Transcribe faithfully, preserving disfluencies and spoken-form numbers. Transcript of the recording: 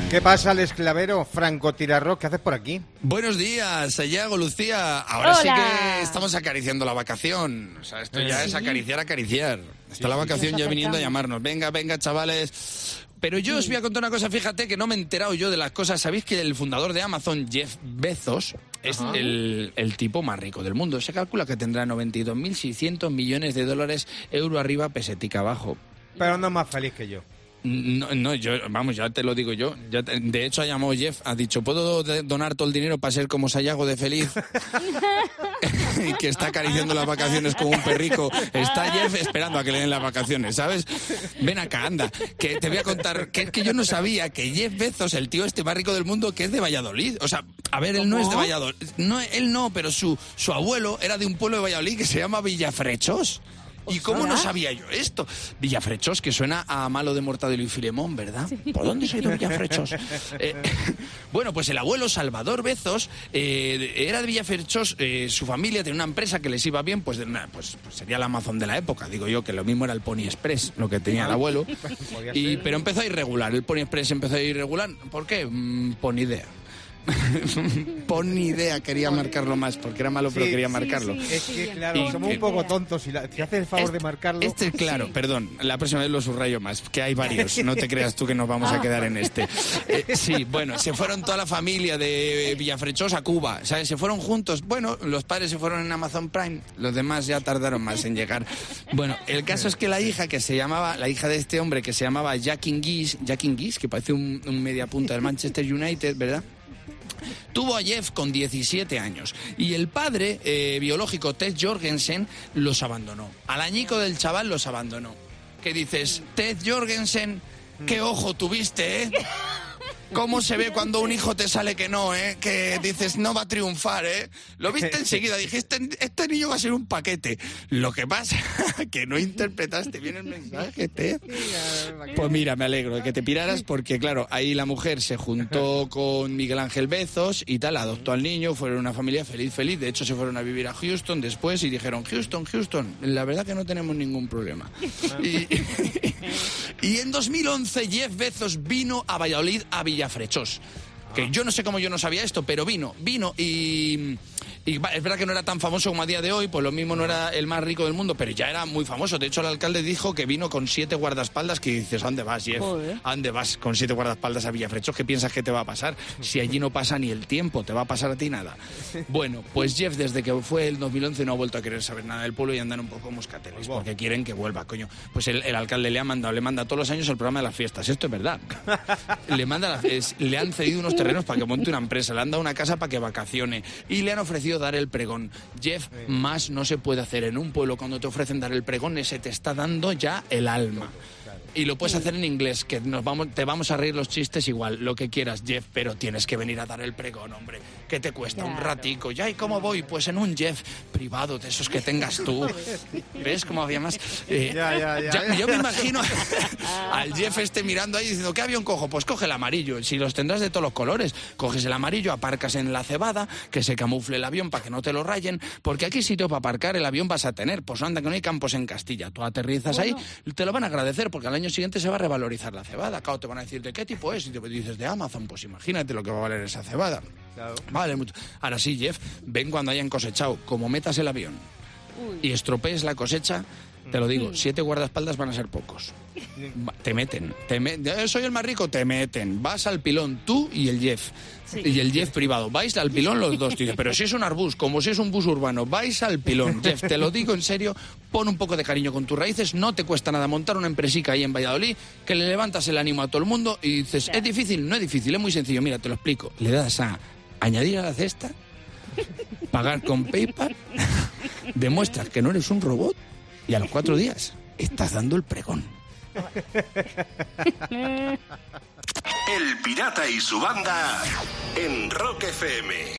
¿Qué pasa, el esclavero Franco Tirarro? ¿Qué haces por aquí? Buenos días, Sayago, Lucía. Ahora Hola. sí que estamos acariciando la vacación. O sea, esto ya Sí. es acariciar, acariciar. Está Sí, la sí. vacación Nos ya viniendo a acercamos. llamarnos. Venga, venga, chavales. Pero yo os voy a contar una cosa, fíjate que no me he enterado yo de las cosas. ¿Sabéis que el fundador de Amazon, Jeff Bezos, es Ajá. el, el tipo más rico del mundo? Se calcula que tendrá noventa y dos mil seiscientos millones de dólares, euro arriba, pesetica abajo. Pero no es más feliz que yo. No, no, yo, vamos, ya te lo digo yo. Ya te- de hecho, ha llamado Jeff, ha dicho, ¿puedo de- donar todo el dinero para ser como Sayago de feliz? Y que está acariciando las vacaciones como un perrico. Está Jeff esperando a que le den las vacaciones, ¿sabes? Ven acá, anda, que te voy a contar, que es que yo no sabía que Jeff Bezos, el tío este más rico del mundo, que es de Valladolid. O sea, a ver, él no es de Valladolid. No, él no, pero su, su abuelo era de un pueblo de Valladolid que se llama Villafrechos. ¿Y cómo no sabía yo esto? Villafrechos, que suena a malo de Mortadelo y Filemón, ¿verdad? ¿Por dónde soy de Villafrechos? Eh, bueno, pues el abuelo Salvador Bezos eh, era de Villafrechos, eh, su familia tenía una empresa que les iba bien, pues, de una- pues, pues sería la Amazon de la época, digo yo, que lo mismo era el Pony Express, lo que tenía el abuelo. Podía Y, ser. pero empezó a ir regular, el Pony Express empezó a ir regular. ¿Por qué? Mm, pon idea. Pon idea, quería marcarlo más, porque era malo, pero Sí, quería sí, marcarlo. sí. Es que, claro, Y- somos un poco tontos. Y la, si haces el favor de marcarlo... Este, claro, perdón, la próxima vez lo subrayo más, que hay varios, no te creas tú que nos vamos a quedar en este. Eh, sí, bueno, se fueron toda la familia de Villafrechos a Cuba, ¿sabes? Se fueron juntos. Bueno, los padres se fueron en Amazon Prime, los demás ya tardaron más en llegar. Bueno, el caso es que la hija que se llamaba, la hija de este hombre que se llamaba Jackie Gies, Jackie Gies, que parece un, un mediapunta del Manchester United, ¿verdad? Tuvo a Jeff con diecisiete años y el padre eh, biológico Ted Jorgensen los abandonó. Al añico del chaval los abandonó. ¿Qué dices? Ted Jorgensen, qué ojo tuviste, ¿eh? ¿Cómo se ve cuando un hijo te sale que no, eh? Que dices, no va a triunfar, ¿eh? Lo viste enseguida, dijiste, este niño va a ser un paquete. Lo que pasa que no interpretaste bien el mensaje, Ted. Pues mira, me alegro de que te piraras porque, claro, ahí la mujer se juntó con Miguel Ángel Bezos y tal, adoptó al niño, fueron una familia feliz, feliz. De hecho, se fueron a vivir a Houston después y dijeron, Houston, Houston, la verdad que no tenemos ningún problema. Y, y en dos mil once Jeff Bezos vino a Valladolid, a Villafrechos. Que yo no sé cómo yo no sabía esto, pero vino, vino y... Y va, es verdad que no era tan famoso como a día de hoy, pues lo mismo no era el más rico del mundo, pero ya era muy famoso. De hecho, el alcalde dijo que vino con siete guardaespaldas, que dices, ¿a dónde vas, Jeff? Joder. ¿A dónde vas con siete guardaespaldas a Villafrechos? ¿Qué piensas que te va a pasar? Si allí no pasa ni el tiempo, ¿te va a pasar a ti nada? Bueno, pues Jeff, desde que fue el dos mil once, no ha vuelto a querer saber nada del pueblo y andan un poco moscateles, porque quieren que vuelva, coño. Pues el, el alcalde le ha mandado, le manda todos los años el programa de las fiestas. Esto es verdad. Le, manda la- es- le han cedido unos terrenos para que monte una empresa, le han dado una casa para que vacacione y le han ofrecido dar el pregón. Jeff, más no se puede hacer en un pueblo. Cuando te ofrecen dar el pregón, ese te está dando ya el alma. Y lo puedes hacer en inglés, que nos vamos, te vamos a reír los chistes igual, lo que quieras, Jeff, pero tienes que venir a dar el pregón, hombre. ¿Qué te cuesta? Un Claro. ratico. Ya, ¿y cómo voy? Pues en un Jeff privado, de esos que tengas tú. ¿Ves cómo había más? Eh, Ya, ya, ya. Yo me imagino al Jeff este mirando ahí diciendo, ¿qué avión cojo? Pues coge el amarillo. Si los tendrás de todos los colores, coges el amarillo, aparcas en la cebada, que se camufle el avión para que no te lo rayen, porque aquí sitio para aparcar el avión vas a tener. Pues anda, que no hay campos en Castilla. Tú aterrizas ahí, te lo van a agradecer, porque al año siguiente se va a revalorizar la cebada. Claro, te van a decir, ¿de qué tipo es? Y te dices, de Amazon. Pues imagínate lo que va a valer esa cebada. Claro. Vale, mucho. Ahora sí, Jeff, ven cuando hayan cosechado. Como metas el avión y estropees la cosecha, te lo digo, siete guardaespaldas van a ser pocos. Va- Te meten. Te me- eh, soy el más rico, te meten. Vas al pilón, tú y el Jeff. Sí. Y el Jeff privado. Vais al pilón los dos. Dices, pero si es un arbus, como si es un bus urbano, vais al pilón. Jeff, te lo digo en serio, pon un poco de cariño con tus raíces. No te cuesta nada montar una empresica ahí en Valladolid, que le levantas el ánimo a todo el mundo y dices, Claro. ¿es difícil? No es difícil, es muy sencillo. Mira, te lo explico. Le das a añadir a la cesta, pagar con PayPal, demuestras que no eres un robot y a los cuatro días estás dando el pregón. El Pirata y su banda en Rock F M.